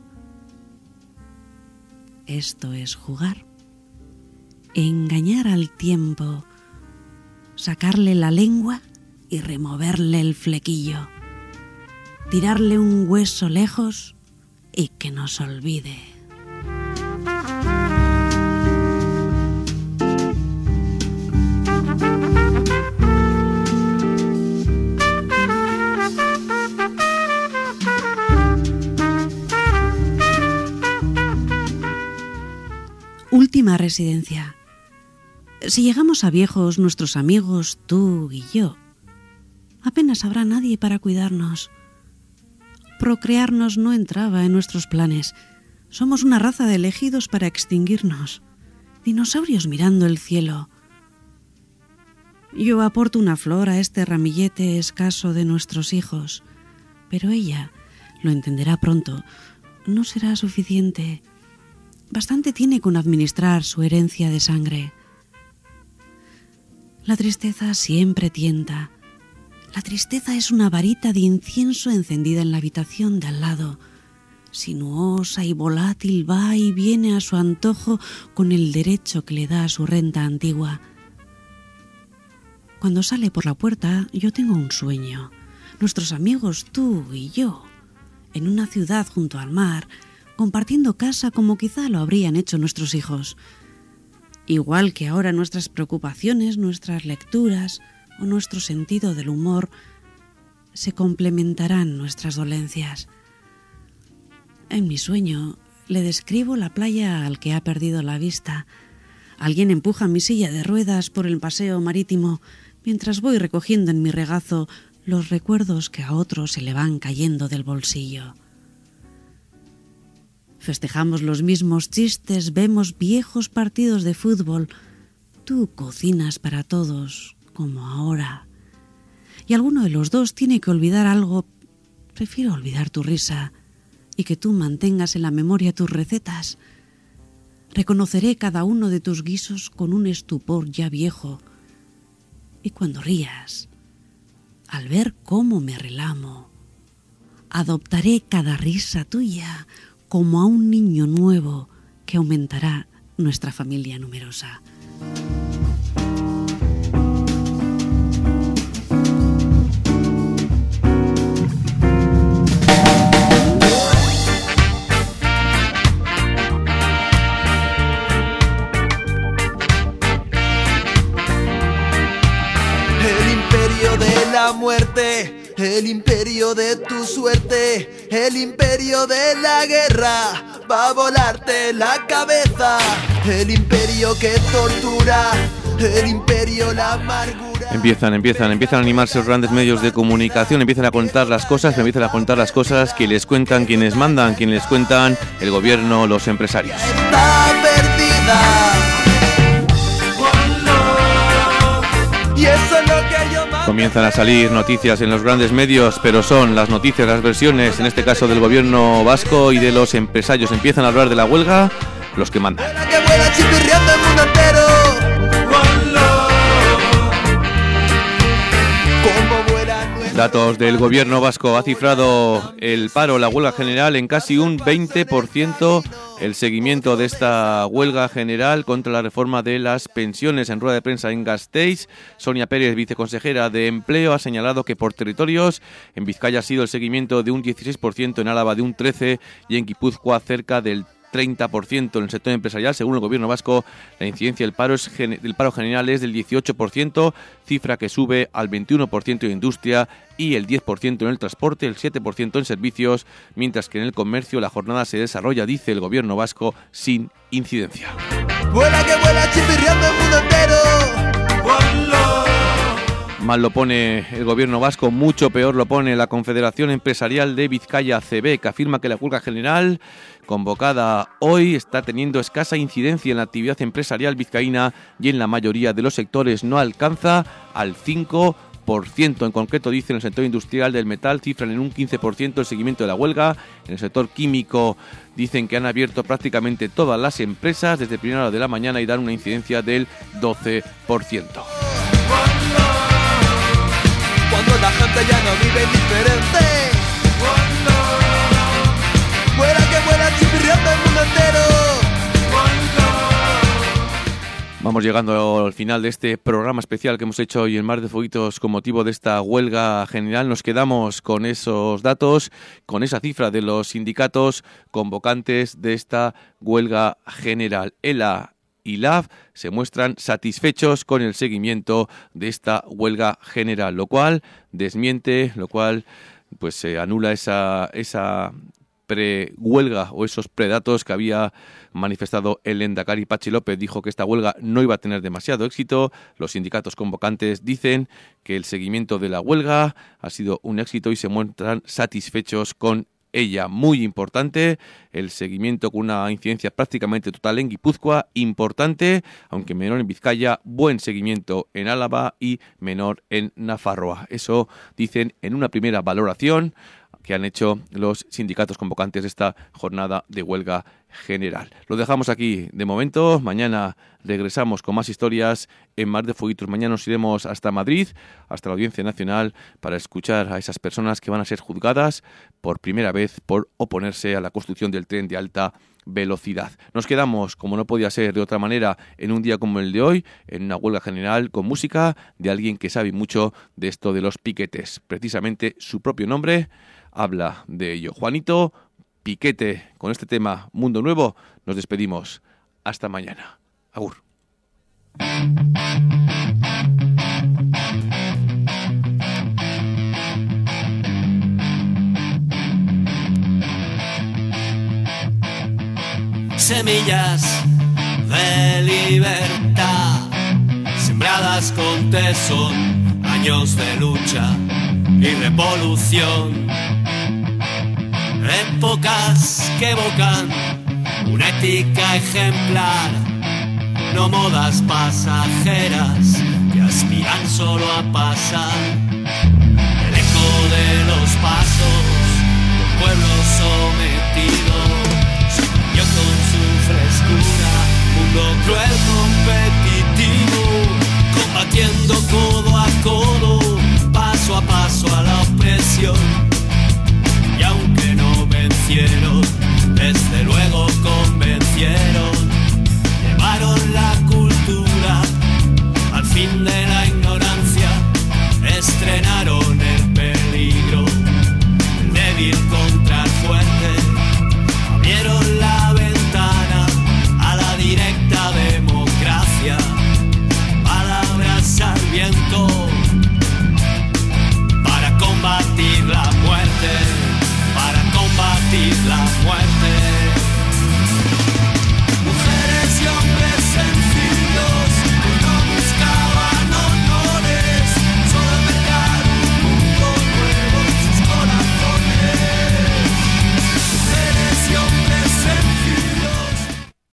Esto es jugar, engañar al tiempo, sacarle la lengua y removerle el flequillo, tirarle un hueso lejos y que nos olvide. Última residencia. Si llegamos a viejos, nuestros amigos, tú y yo, apenas habrá nadie para cuidarnos. Procrearnos no entraba en nuestros planes. Somos una raza de elegidos para extinguirnos. Dinosaurios mirando el cielo. Yo aporto una flor a este ramillete escaso de nuestros hijos, pero ella, lo entenderá pronto, no será suficiente. Bastante tiene con administrar su herencia de sangre. La tristeza siempre tienta. La tristeza es una varita de incienso encendida en la habitación de al lado. Sinuosa y volátil va y viene a su antojo con el derecho que le da a su renta antigua. Cuando sale por la puerta, yo tengo un sueño. Nuestros amigos, tú y yo, en una ciudad junto al mar, compartiendo casa como quizá lo habrían hecho nuestros hijos. Igual que ahora nuestras preocupaciones, nuestras lecturas o nuestro sentido del humor se complementarán nuestras dolencias. En mi sueño le describo la playa al que ha perdido la vista. Alguien empuja mi silla de ruedas por el paseo marítimo mientras voy recogiendo en mi regazo los recuerdos que a otros se le van cayendo del bolsillo. Festejamos los mismos chistes, vemos viejos partidos de fútbol. Tú cocinas para todos, como ahora. Y alguno de los dos tiene que olvidar algo. Prefiero olvidar tu risa y que tú mantengas en la memoria tus recetas. Reconoceré cada uno de tus guisos con un estupor ya viejo. Y cuando rías, al ver cómo me relamo, adoptaré cada risa tuya como a un niño nuevo que aumentará nuestra familia numerosa. El imperio de la muerte, el imperio de tu suerte, el imperio de la guerra, va a volarte la cabeza. El imperio que tortura, el imperio la amargura. Empiezan, empiezan, empiezan a animarse los grandes medios de comunicación, empiezan a contar las cosas, empiezan a contar las cosas que les cuentan quienes mandan, quienes les cuentan el gobierno, los empresarios. Está perdida. Y eso es lo que yo más... Comienzan a salir noticias en los grandes medios, pero son las noticias, las versiones, en este caso del gobierno vasco y de los empresarios. Empiezan a hablar de la huelga los que mandan. Que vuela chipirriando el mundo entero. Datos del gobierno vasco ha cifrado el paro, la huelga general, en casi un veinte por ciento. El seguimiento de esta huelga general contra la reforma de las pensiones. En rueda de prensa en Gasteiz, Sonia Pérez, viceconsejera de Empleo, ha señalado que por territorios en Vizcaya ha sido el seguimiento de un dieciséis por ciento, en Álava de un trece por ciento y en Guipúzcoa cerca del treinta por ciento. En el sector empresarial, según el gobierno vasco, la incidencia del paro, es, del paro general es del dieciocho por ciento, cifra que sube al veintiuno por ciento en industria y el diez por ciento en el transporte, el siete por ciento en servicios, mientras que en el comercio la jornada se desarrolla, dice el gobierno vasco, sin incidencia. Vuela que vuela chipirriando el mundo entero. ¡Vuelo! Mal lo pone el gobierno vasco, mucho peor lo pone la Confederación Empresarial de Vizcaya, C B, que afirma que la huelga general convocada hoy está teniendo escasa incidencia en la actividad empresarial vizcaína y en la mayoría de los sectores no alcanza al cinco por ciento. En concreto, dice, en el sector industrial del metal cifran en un quince por ciento el seguimiento de la huelga. En el sector químico dicen que han abierto prácticamente todas las empresas desde primera hora de la mañana y dan una incidencia del doce por ciento. Cuando la gente ya no vive indiferente. Vuela que vuela chipirriando el mundo entero. Vamos Vamos llegando al final de este programa especial que hemos hecho hoy en Mar de Fueguitos con motivo de esta huelga general. Nos quedamos con esos datos, con esa cifra de los sindicatos convocantes de esta huelga general. ELA y LAB se muestran satisfechos con el seguimiento de esta huelga general, lo cual desmiente, lo cual pues se anula esa esa pre-huelga o esos predatos que había manifestado el lehendakari. Patxi López dijo que esta huelga no iba a tener demasiado éxito. Los sindicatos convocantes dicen que el seguimiento de la huelga ha sido un éxito y se muestran satisfechos con ella. Muy importante, el seguimiento con una incidencia prácticamente total en Guipúzcoa, importante, aunque menor en Vizcaya, buen seguimiento en Álava y menor en Nafarroa. Eso dicen en una primera valoración que han hecho los sindicatos convocantes de esta jornada de huelga general. Lo dejamos aquí de momento. Mañana regresamos con más historias en Mar de Fueguitos. Mañana nos iremos hasta Madrid, hasta la Audiencia Nacional, para escuchar a esas personas que van a ser juzgadas por primera vez por oponerse a la construcción del tren de alta velocidad. Nos quedamos, como no podía ser de otra manera, en un día como el de hoy, en una huelga general con música de alguien que sabe mucho de esto de los piquetes. Precisamente su propio nombre habla de ello. Juanito Piquete, con este tema Mundo Nuevo, nos despedimos. Hasta mañana. Agur. Semillas de libertad, sembradas con tesón, años de lucha y revolución. Épocas que evocan una ética ejemplar, no modas pasajeras que aspiran solo a pasar. El eco de los pasos